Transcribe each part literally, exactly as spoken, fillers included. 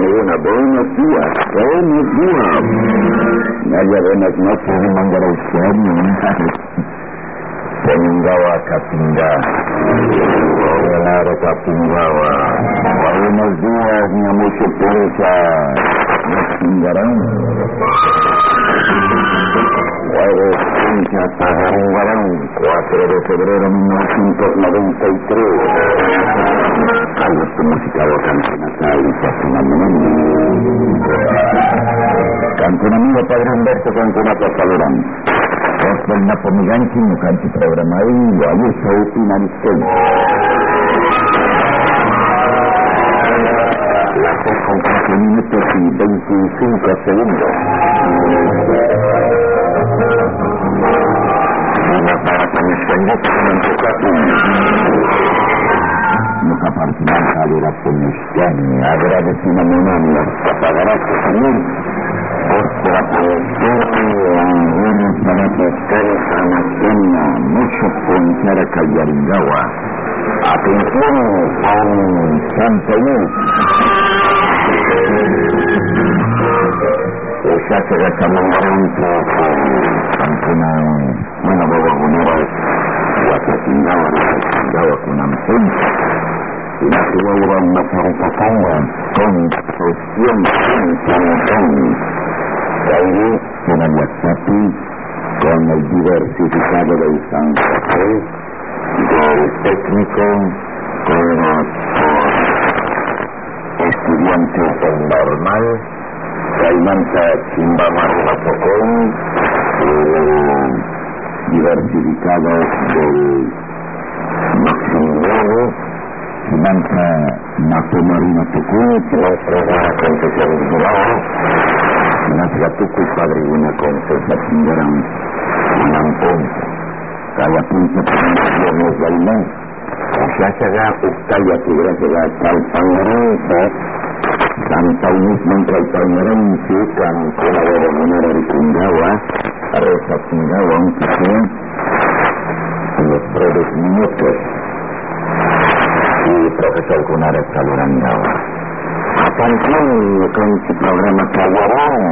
Laguna. Buenos días. Buenos días. Vaya, buenas noches, de mandar a usted. Teningawa Kapinga. Claro, Kapingawa. Buenos días, mi mucho pureza. Chingarán. Jueves quince Tajarungarán, cuatro de febrero de mil novecientos noventa y tres. Calles tu música o canción natal y Casunamón. Canción amigo Padre Humberto Cancionato Salurán. Otro el Napo Miganchi, no canti programa y ahí se opinan ustedes. Las seis con quince minutos y veinticinco segundos. Muka partinan kalira pemiskiannya agradecina menanya kepada Tuhan. Ostra pensiun yang ini pada peskan sama kena musuh pencara Kajaringgawa. Atención con Santoni. Usa será camandaran poco Santunang mana bawa gunara Wata tinggawa Tinggawa kunampun Inakuwa orang masyarakat Konsorsium Santunang Kairi dengan WhatsApp Con el diversificado de San José Del técnico Con los estudiantes del normal Kaimanta Chimbamar Tocón eh, diversificado del Maximiliano Chimanta Mapomarina Tocón nuestra concesión de Bilbao nuestra Tucu Padre una concesión Chingarán Nampón Kaya Punta Pernasianes Bailán Usasaga Uktaya Tigrasaga Talpangarán Santa Unis Mentral Palmerense kan kolabora menara di Kunggawa Resa Kunggawa untuk los breves minutos y profesor Kunaret Saluran Gawa. Atención con su programa Kawarang.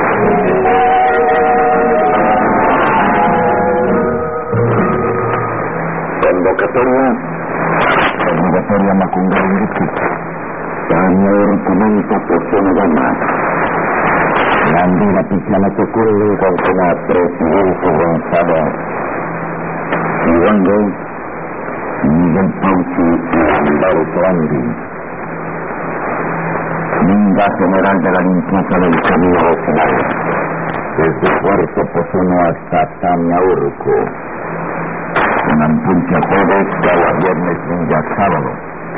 Convocatoria Convocatoria Makunggawa Señor comenta persona gama Landira Pichala Tocurle con la presidente Gonzalo Iwango Miguel Pauchi y Andaro Torandi Minga General de la Limpieza del Camino Regional desde Puerto Pozuno hasta Tamiaurco Nampuncha jueves, cada viernes, Minga sábado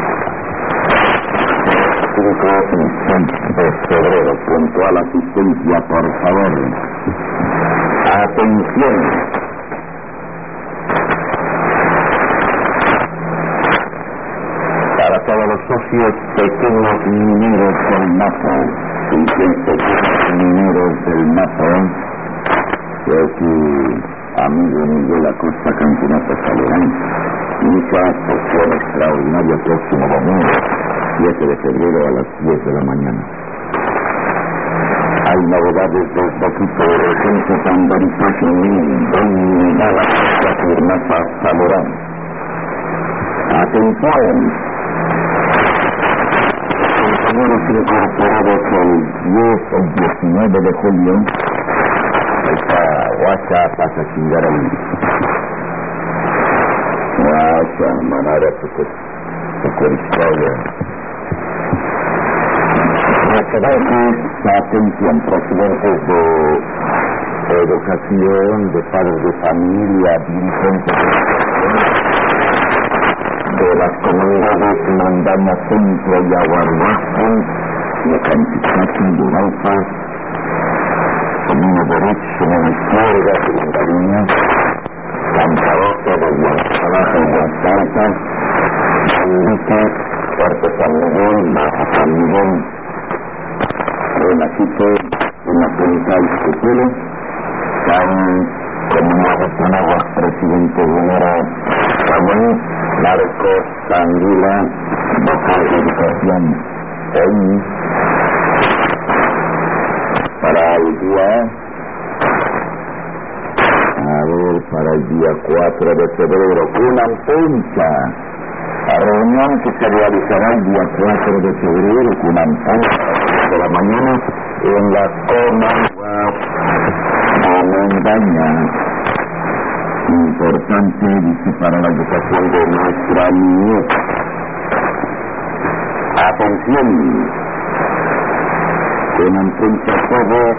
cinco y seis de febrero, puntual asistencia, por favor. Atención. Para todos los socios pequeños mineros del Napo, seiscientos pequeños mineros del Napo, que aquí, amigo Miguel Acosta, Campeonato Salerán, inicia sesión extraordinaria próximo domingo. siete de febrero a las diez de la mañana. Hay novedades del equipo de Regencio Tambaripacho donde da la firmeza Zamorán. Atención. Compañeros incorporados el diez o diecinueve de julio. Esta guacha pasa a chingar ahí. Guacha, manera tu historia. Atención, presidentes de educación, de padres de familia, dirigentes de las comunidades Mandaña Centro y Aguarbajo, de Canticachi, Duralpa, Comuna Derecha, Comuna Izquierda, Segunda Línea, Santa Rosa, de Guadalajara, Guadalajara, Mandica, Puerto San Miguel, Baja San Miguel, Renacito, una punta y futuro, San Comunidad Tonagua, presidente Guinera, Samuel, Marcos, Sanguila, Boca de Educación, Eni, para el día, a ver, para el día cuatro de febrero, una puncha. La reunión que se realizará el día cuatro de febrero, una puncha de la mañana, en la Commonwealth de Montaña. Importante, dice, para la educación de nuestra niñez. Atención, con antencha todo,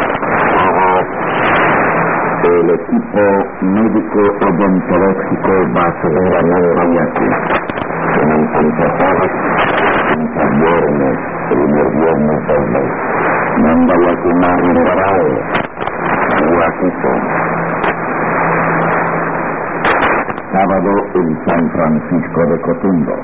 el equipo médico odontológico va a seguir a nuevo aquí. Con antencha todo, un viernes, primer viernes del mes. Manda a quemar el parado, guapito. Sábado en San Francisco de Cotundo.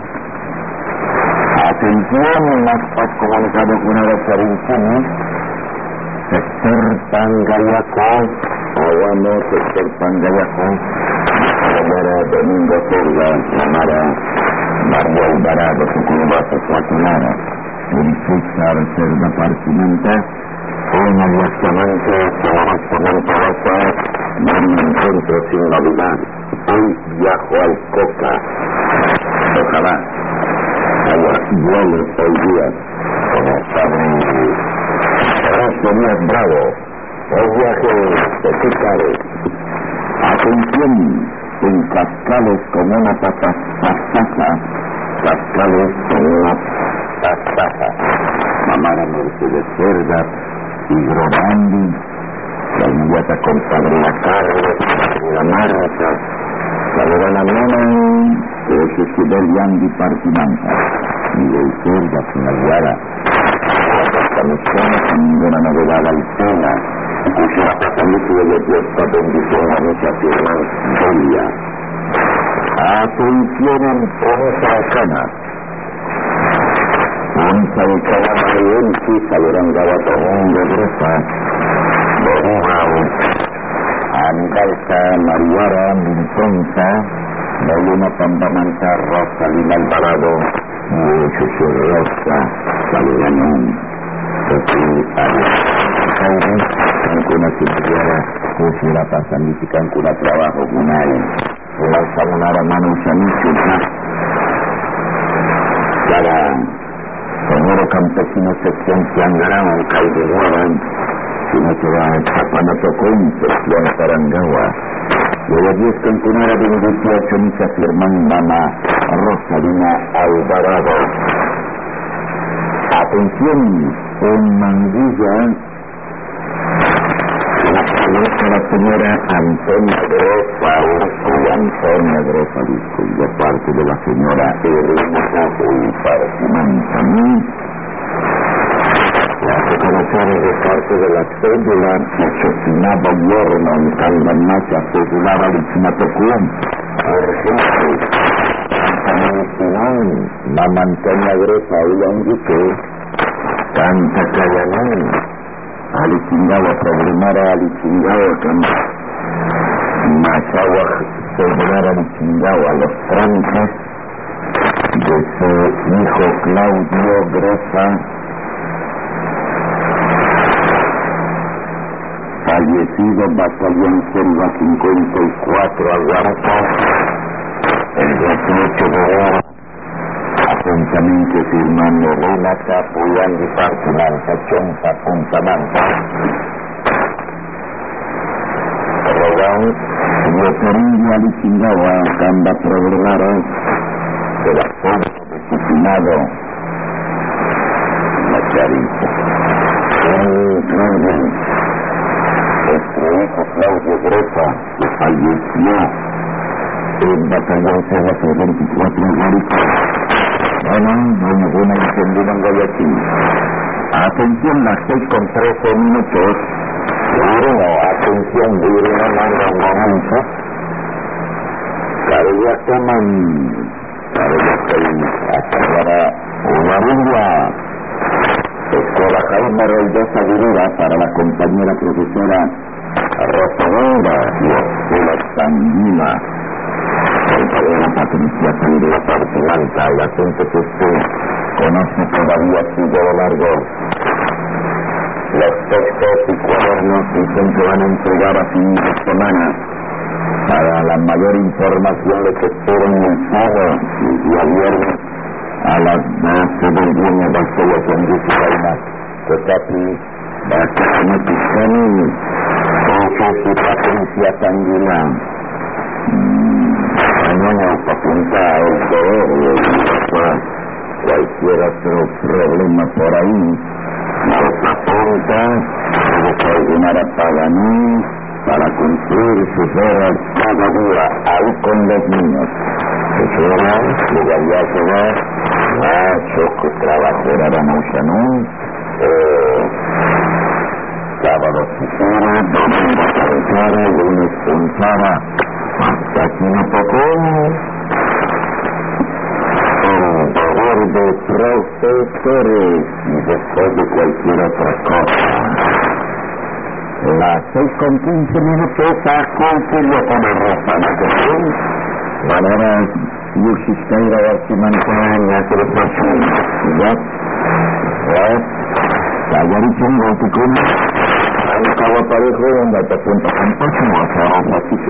Atención, más comunicado con el Sarinchini, sector Pangayaco, Aguano, sector Pangayaco, Cámara Domingo Sorga, Cámara Mario Alvarado, Sucurubasa, Cuatinara, Purifica, Reserva Partimenta, una directamente, correctamente basa, no me encuentro sin novedad. Hoy viajo al Coca. Ojalá haya vuelos hoy día, como saben. Gracias, Díaz Bravo. Hoy viaje de Chicago. Atención, en Cascales como una pasaza. Cascales como una pasaza. Mamara Mercedes Cerda y Grobandi. La inmediata compadre La Carlos, la Marta, la la Mona, que se Siberian Dipartimanta, Miguel Cerda, Sinaloa, la comisión, ninguna novedad alguna, cuya la tratamiento de la fiesta bendición a nuestra firma Dolia. Atención en Ponza de Cana. Ponza de Cana, Mariensi, Salurán Gabatón de Grefa, Borugao, Angalta, Mariara, Mintonza, Molina Pambamanta, Rosalina Alvarado, Mucho Rosa, Saludanón, Sofi, Ari, Cancuna Superiora, Kusira Pasanditi, Cancuna Trabajo, Gunay, Una Samunara, Manu Sanichu, Para Sonoro Campesino, sección Tiangarao, Caldehuaran, sino que va a Chapanotocoin, sección Parangawa. Y a las diez Cancunara de dieciocho, Misa Firmán, Mama Rosalina Alvarado. Atención, en Manguilla, la palabra la señora Antonia Grofa, o Antonia Grofa, de parte de la señora Erika Ulpartimán. La reconocer de parte de la cédula, Chocina Gobierno, en Candamacha, cedular al Chinatocum, Argento, Antamantinán, Mama Antonia Grofa, Ulanguque, Canta Cayanán, Alichingawa, Problemara, Alichingawa, Canta, Machawa, cedular Alichingawa, Los Francos, de su hijo Claudio Grofa, fallecido, batallón Selva cincuenta y cuatro, Aguarata, el dieciocho de oro, apuntamente firmando Renata, Puyán, Dipartimanta, Chompa, Puntamanta, Rogán, Yotorillo, Alichingawa, Camba, Problemara, de la fuerza de su finado, la Charita, Claudio, nuestro hijo Claudio Grofa, que falleció en batallón Selva veinticuatro, Guarico. Bueno, doña Buena encendida en Guayaquil. Atención, las seis con trece minutos. Claro, atención, duro, no, momento. Claro, ya toman, claro, ya estoy hasta ahora una Biblia. Escuela Jaime Reydosa Virera para la compañera profesora Rosadora y Escuela Sandina. Compañera Patricia Sandina Partimanta, el asunto que usted conoce todavía sigue de largo. Los textos y cuadernos dicen que van a entregar a fin de semana. Para la mayor información les espero en el sábado y día viernes a las doce del día en el Estoy con Disciplina. Tetapi, Baca Noticani, Ojo Patricia Tanguila. Mañana apunta el cerebro y cualquier otro problema por ahí. Nos apunta, debe coordinar a Paganí para cumplir sus horas cada día, ahí con los niños. Sus horas llegaría a llegar, Nacho, que trabajo era mucho, ¿no? Eh, sábado pisara, domingo cabezara, lunes punzara, hasta aquí no tocó. En favor de profesores y después de cualquier otra cosa. Las seis con quince minutos a concilio con la ropa de Valera Yuxiscaira de Chimantaña, que lo pasan. ¿Ya? ¿Ya? Tayarichon, Gauticuna, Alcaba Parejo, donde te apunta con paso, no vas a ropa aquí.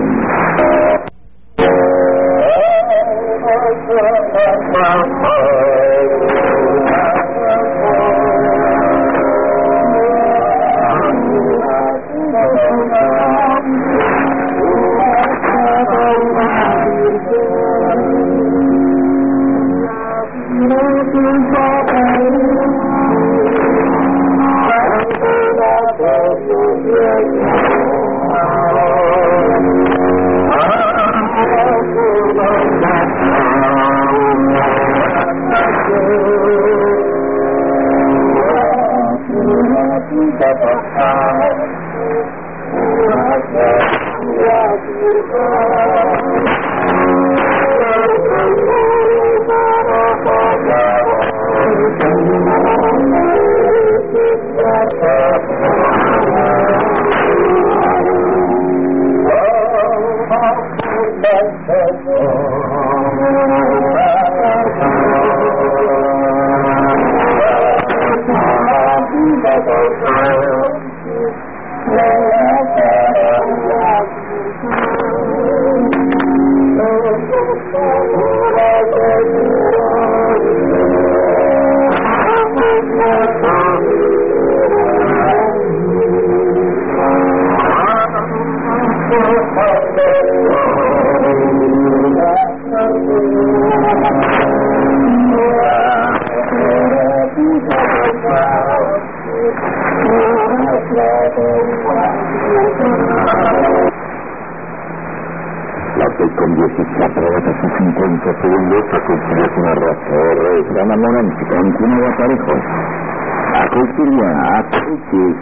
Con diecisiete horas y cincuenta segundos a conciliar una razón Rana Morante con Cuna de Parejo a conciliar a conciliar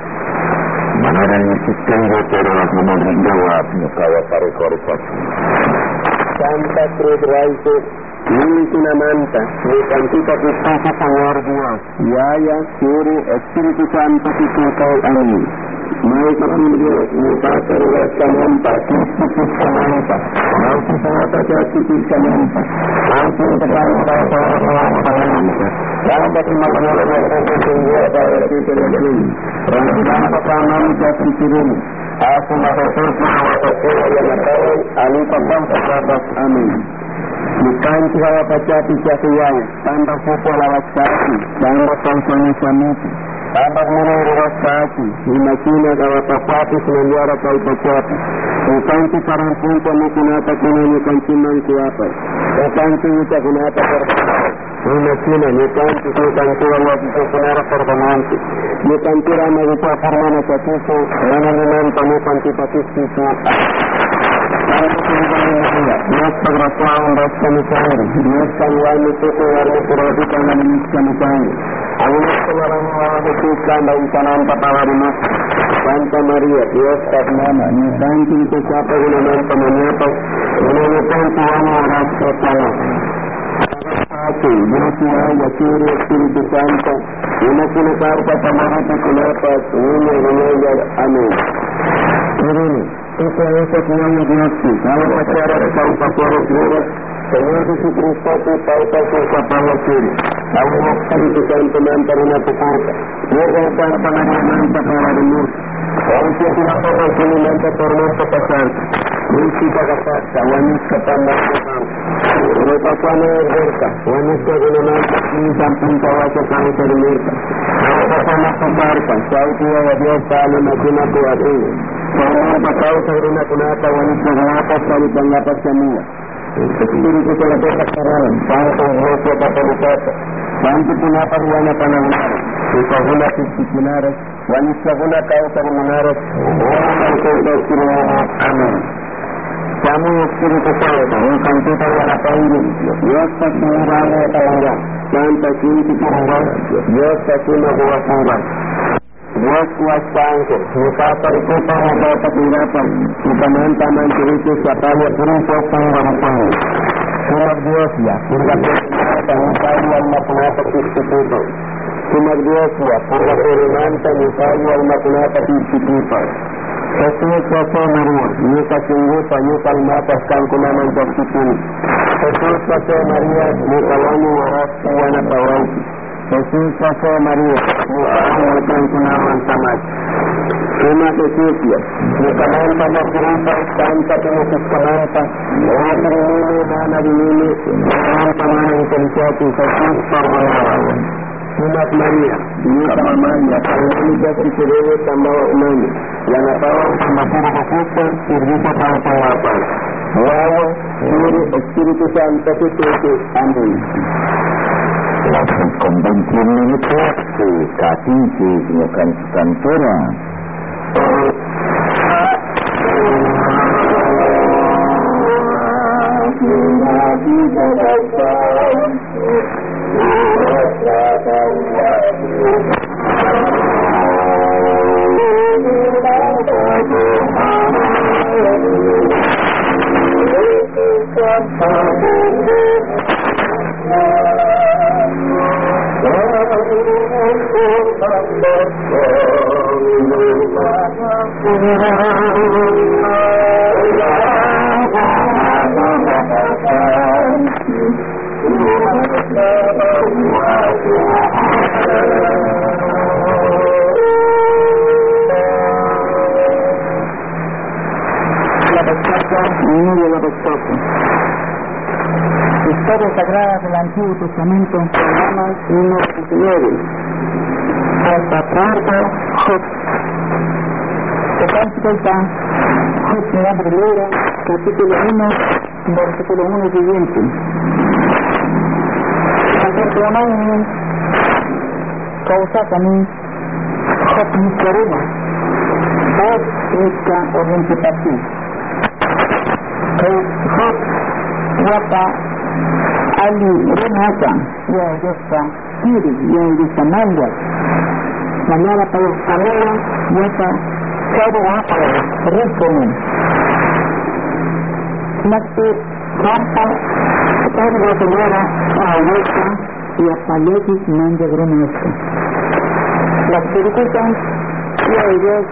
manera necesaria pero las manos rindadas no cabe Parejo Santa Cruz Raíces una manta de cantita que pasa Señor Dios y haya Suri Espíritu Santo que toca a mí. Mai Dios, mi Padre de esta monta, Cristo esta monta, no se trata de esta monta, no se trata de esta monta, Santa que me lo voy a decir para decirte de aquí, Santa que me lo voy a decir, haz una persona y a la tarde, alita pampa, amén. Bukan kira pacapi cakiyan, tambah supo lawasaki, tambah konsumsi samuti. Tambah menurut rasaki, imagina kalau papapi senantiara kau pacapi. Bukan sekarang pun kami kunata kunani kanciman siapa. Bukan kita kunata pertama. Imagina, bukan kita kunata waktu kunara pertama. Bukan kira magupa formana katuso, nananan panupan kita kisisu. Dios perdonaron dos comisiones, Dios cambió mi tuto y arme por otro con mis comisiones. Algunos colaboradores de Jesús canta y canan papavarimas. Santa María, Dios perdona, mi santo y te capa de una mente maniata, y no me tanto amo a las personas. Dios te haya, quiere Espíritu Santo, y no tiene carta para articular uno de ellas. Amén. Eso es lo que llamo Dios, cada pasara de San Pastor Señor Jesucristo, tu pauta, tu capaz, Awan Espiritu Santo manta rin at pupunta. Ngayon pa ang Maria manta para remove. Ang siyasinapo ng sinimanta tormento pasal. Minsi ka kapat, wanis ka pa na kapang. Pero pasano yung verta, wanis ka gunaman, minsan puntawa sa kami sa limirta. Ang pasama sa barca, sa utuwa wa Diyos sa alam na sinakuha rin. Sa mga pataw sa rin na kunata, wanis na kunata sa lipangapas sa mga. Espiritu sa lahat sa karalan, para sa Iglesia Katolikata. Santo pinapariwan na panangaran. Ipagula sa Pipinaras, wanis na guna kao sa Ruminaras, walang ito sa Espiritu. Amen. Kamu Espiritu Santo, ang kantita na napahirin, Diyos sa sinurang na talaga, Santa Sinti Pinarang, Diyos sa sinabuwasuran. Diyos kuwasangko, nakaparikupa na dapat hirapan, ipanantaman sirito sa kaya purito pang marapang. Sumag Diyos ya, purgapit ang tayo ang mapunapat instituto. Sumag Diyos ya, purgapit ang tayo ang mapunapat instituto. Jesus Jose Maria, Nika Singgupa, Nika Almatas, Kangko naman sa Sipin. Jesus Jose Maria, Nika Wanyo Waras, Iwana Paway. Jesus Jose Maria, Nika Wanyo Kangko naman sa Mat. Suma Kesusia, Nika Manta Magripa, Santa Pinusis Kamanta, Mga Pirinili, Nana Binili, Manta Manang Kensati, Jesus Pangalawan. Sumat Maria, Nika Mamanya, Pangaligas Ikirewe, Tambawa Umani. Yang natawag sa mapurapakita, servisa para pangapan. Wawa, Suri, Espiritu Santo, Tututu, Amen. Langsung convention itu, si kasih si sinukan kantora. Historias sagradas del Antiguo Testamento, programas uno a diecinueve. Hasta cuarto, Job. Se cuenta Job en la primera, capítulo uno, versículo uno siguiente. Perdonan causa kami Job miskerina. Job iska orientasi. Job wata ali renata ya yesta kiri ya yesta manda manala pa yung kamera yata kado wata rekomen nagti rampa kado wata mera aweta ya paletis manda grenesta las circunstancias ya ellos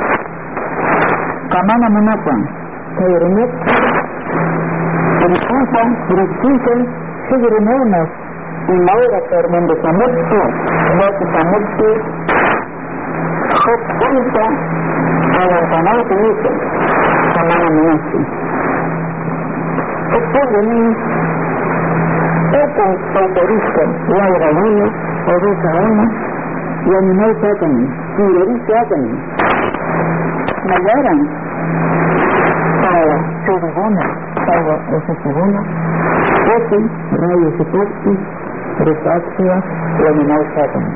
kamana manapa kaya remet Berikutan, berikutan, segera Ilaura Fernando Samutsu, Waktu Samutsu, Hop Bunta, Alam Kanal Penisa, Kamana Menasi. Después de mí, Open autoriza, Laura Luna, Orusa Ona, y Animal Satani, y Loris Satani. Mayaran, para Churugona. Salvo esa segunda, Open, Radio Seposti, Resaxia, y Animal Satani.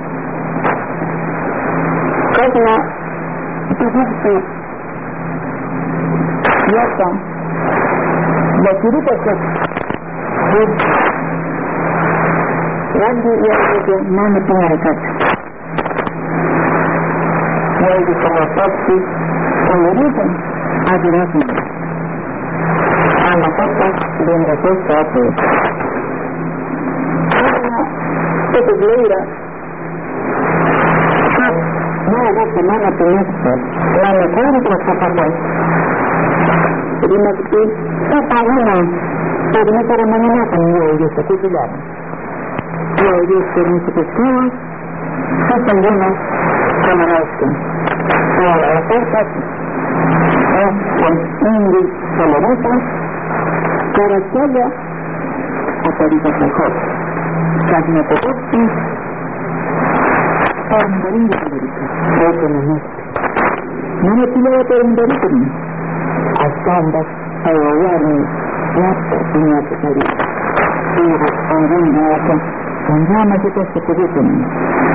Karena itu bukti nyata dan cerita Job nanti yang itu mana pengarakat yang dikonotasi pengiritan adilasi anak kata dan rasul satu karena itu gelira no ada kemana penyesuaian lama kali tersapakan jadi maksud apa guna karena cara menggunakan dia itu sekutulah y ellos fueron secuestrados, sus algunos camarasca. Ahora, la oferta es con Ingrid Solomoto para que haya aparita mejor. Cagnapopotti, Parandarín de Federica, otro no es. No me pila de Parandarín, hasta ambas a ahogarme la tenía que salir. Pero algún día con llamas de que se pueden.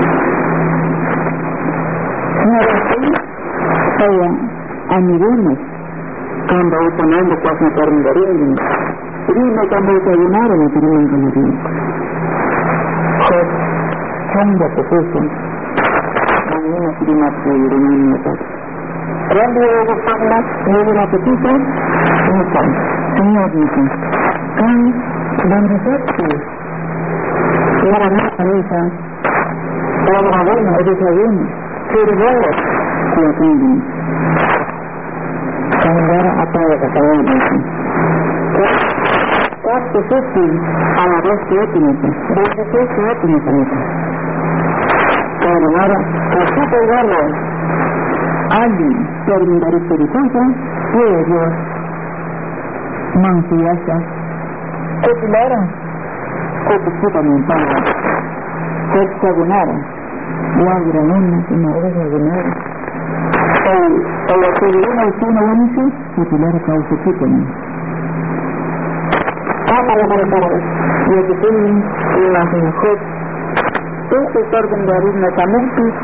Saya aniremos kamba utamando kuas na parandarin. Prima kamba utayunaro na prima kamarin. Kod kamba pepeso. Manina prima puyurin na pas. Randi ako paglas, ngayon na petito, ito, senyar nito. Kan, dan resepsi. Kaya na kanisa. Kaya na gawin, ito sa yun. Pero boleh kuat ini. Saudara apa yang kata ini? Kuat sesuatu ala resep ini. Resep sesuatu ini itu. Saudara, sesuatu galo. Ali terminari cerita, dia mangsiasa. Saudara, kau kita minta, kau sagunara. Laura una que me debe ganar o la que viene al fondo once titular causa título ah para para para y que tienen la mejor este orden de arena también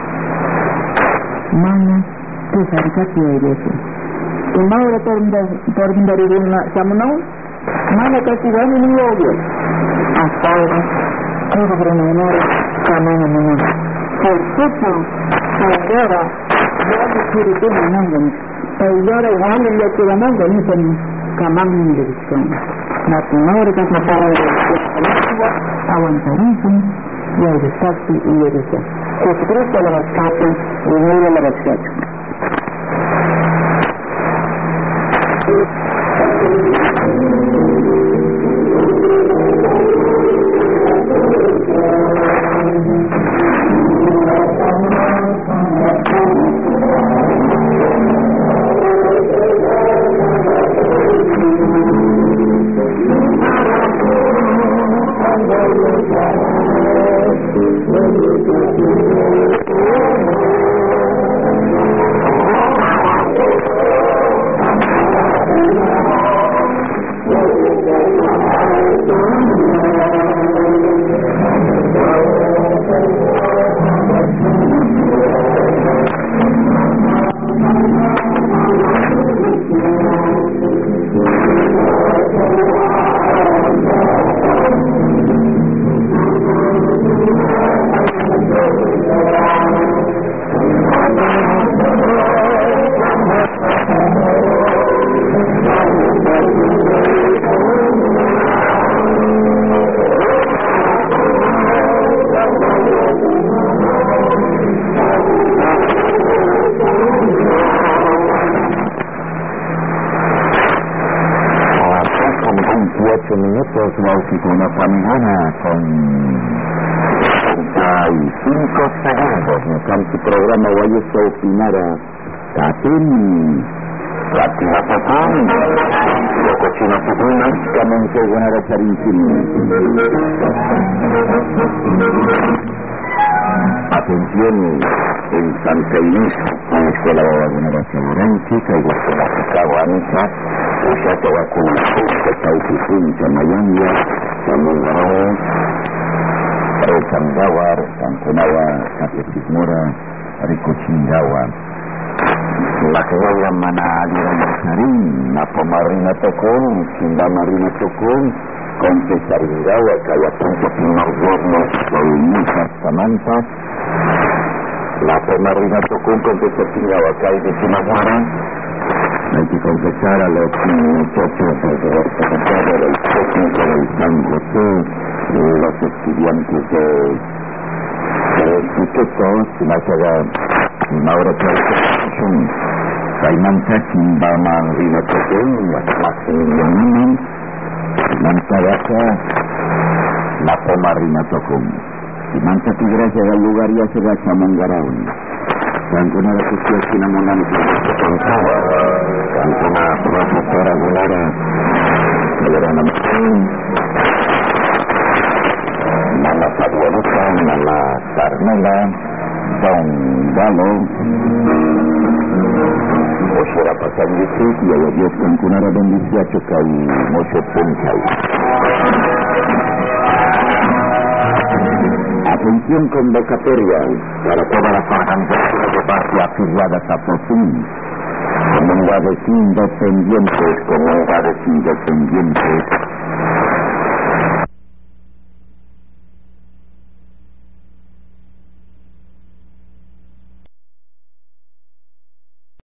mana tu sarcasmo y eso y ahora orden de arena samno mana casi van ni oye hasta ahora todo granadero camino no por supuesto, ahora ya no quiere que me mandan. Ahora igual en lo que me mandan es en camino de dirección. La primera que se para de aguantarísimo y el desastre y el desastre. Jesucristo lo rescate y no lo rescate. Náutico una familiana con treinta y cinco segundos. En su programa vaya a opinar a Tatín, Latina Tatán, la cocina futuna, básicamente buena de carísimo. Atención en Santa Inés, en la Escuela de la Generación Orense, que hay que la Chicago Anita, ya te va a conocer que está oficina en Miami, Samuel Rechangawa, Sanconawa, Capetismora, Ricochingawa. La que voy a manar Marín, la pomarina tocón, Sinda Marina tocón, con Cesaringawa, que hay a punto que unos gornos, soy muchas samantas. La pomarina tocón con Cesaringawa, que hay de Chimaguara. Hay que confesar a los muchachos del técnico del San José, los estudiantes de del instituto, si la llega una hora que hay Saimanta Kimbama Rina Token, las Maximilian Niman, Manta Gata, La Pomarina Tocum. Si manca tu gracia del lugar y hace gacha Mongaraun. Cancuna la cuestión cinamonal que se contaba. Cancuna profesora Gulara. Gulara Mama Fabuerosa, Mama Carmela, Don Galo. Osora pasang listrik, ya ya Dios Cancunara bendicia Chokai, Mosho Punchai. Atención convocatoria para todas las organizaciones de base afiliadas a POSIN, comunidades independientes, comunidades independientes,